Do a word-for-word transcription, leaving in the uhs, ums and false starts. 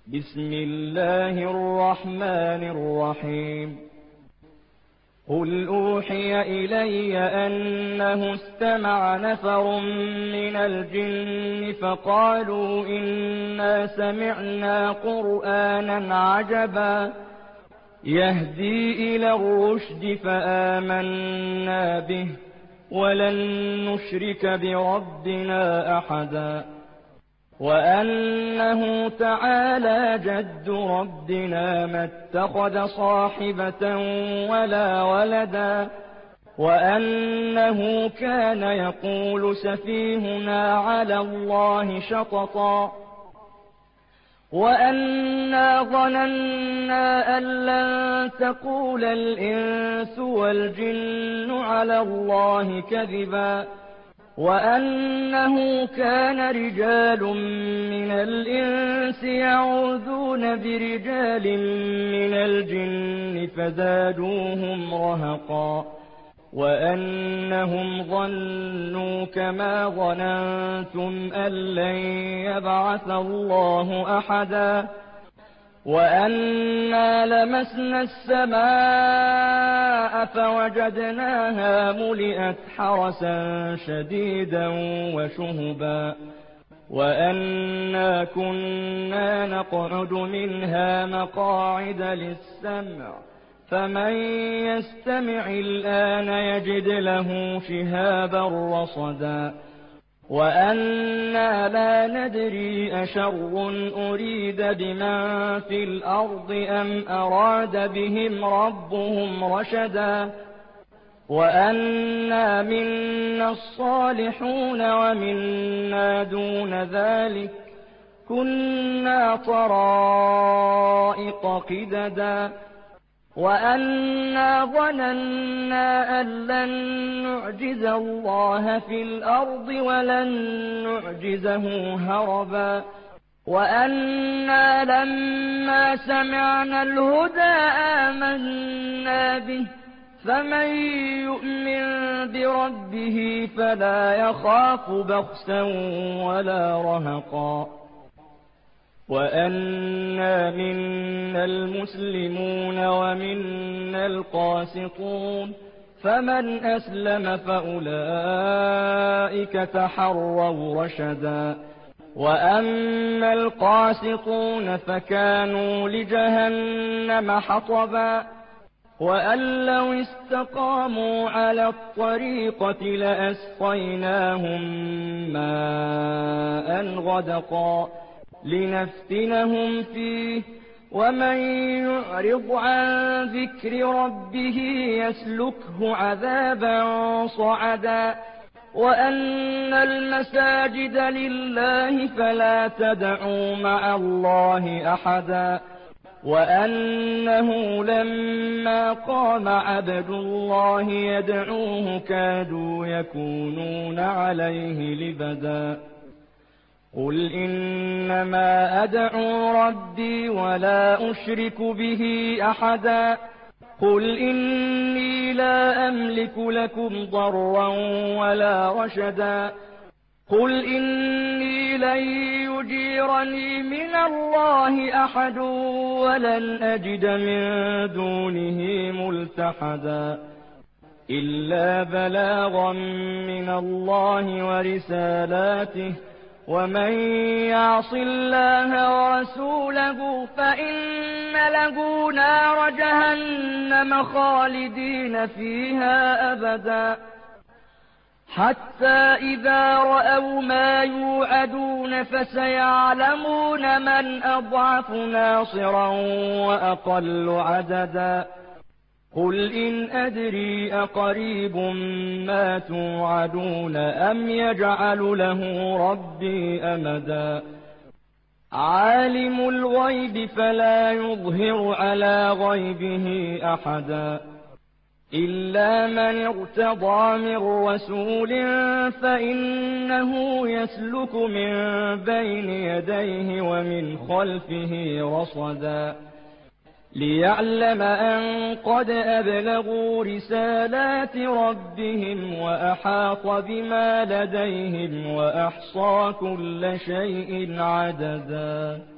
بسم الله الرحمن الرحيم قل أوحي إلي أنه استمع نفر من الجن فقالوا إنا سمعنا قرآنا عجبا يهدي إلى الرشد فآمنا به ولن نشرك بربنا أحدا وأنه تعالى جد ربنا ما اتخذ صاحبة ولا ولدا وأنه كان يقول سفيهنا على الله شططا وأنا ظننا أن لن تقول الإنس والجن على الله كذبا وأنه كان رجال من الإنس يعوذون برجال من الجن فزادوهم رهقا وأنهم ظنوا كما ظننتم أن لن يبعث الله أحدا وأنا لمسنا السماء فوجدناها ملئت حرسا شديدا وشهبا وأنا كنا نقعد منها مقاعد للسمع فمن يستمع الآن يجد له شهابا رصدا وأنا لا ندري أشر أريد بمن في الأرض أم أراد بهم ربهم رشدا وأنا منا الصالحون ومنا دون ذلك كنا طرائق قددا وأنا ظننا أن لن نعجز الله في الأرض ولن نعجزه هربا وأنا لما سمعنا الهدى آمنا به فمن يؤمن بربه فلا يخاف بخسا ولا رهقا وأنا منا المسلمون ومنا القاسطون فمن أسلم فأولئك تحروا رشدا وأما القاسطون فكانوا لجهنم حطبا وأن لو استقاموا على الطريقة لأسقيناهم ماء غدقا لنفتنهم فيه ومن يعرض عن ذكر ربه يسلكه عذابا صعدا وأن المساجد لله فلا تدعوا مع الله أحدا وأنه لما قام عبد الله يدعوه كادوا يكونون عليه لبدا قل إنما أدعو ربي ولا أشرك به أحدا قل إني لا أملك لكم ضرا ولا رشدا قل إني لن يجيرني من الله أحد ولن أجد من دونه ملتحدا إلا بلاغا من الله ورسالاته ومن يعص الله ورسوله فإن له نار جهنم خالدين فيها أبدا حتى إذا رأوا ما يوعدون فسيعلمون من أضعف ناصرا وأقل عددا قل إن أدري أقريب ما توعدون أم يجعل له ربي أمدا عالم الغيب فلا يظهر على غيبه أحدا إلا من ارتضى من رسول فإنه يسلك من بين يديه ومن خلفه رصدا ليعلم أن قد أبلغوا رسالات ربهم وأحاط بما لديهم وأحصى كل شيء عددا